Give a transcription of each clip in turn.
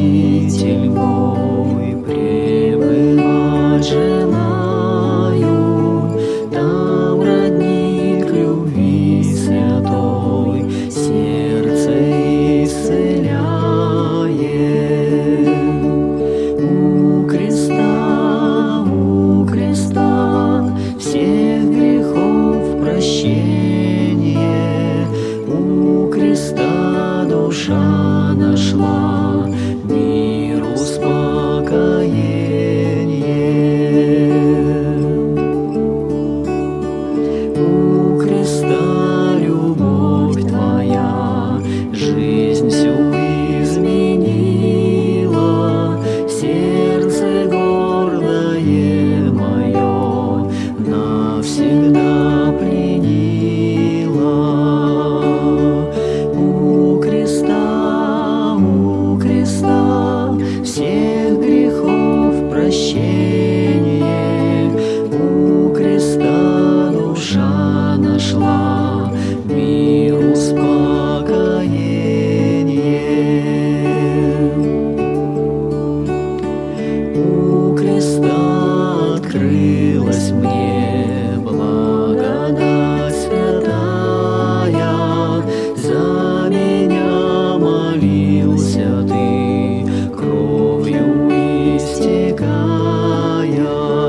Спаситель мой, пребывать желаю, там родник любви святой, сердце исцеляет. У креста всех грехов прощение, у креста душа нашла мир, успокоение. У креста любовь твоя жизнь всю изменила, сердце гордое мое навсегда пленила. У креста всех грехов прощение, у креста душа нашла мир, успокоение. У креста открылась мне благодать святая, за меня молился ты, кровью истекая.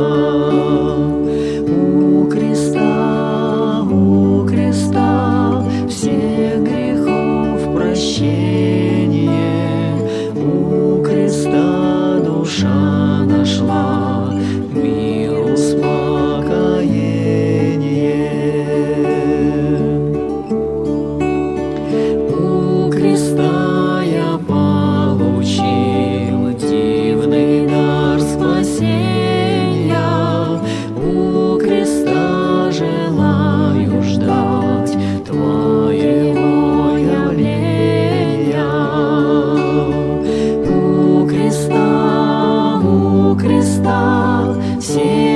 У креста всех грехов прощение, у креста душа нашла мир, успокоение. У креста я получил дивный дар спасения, у креста желаю ждать твоего явления. У креста все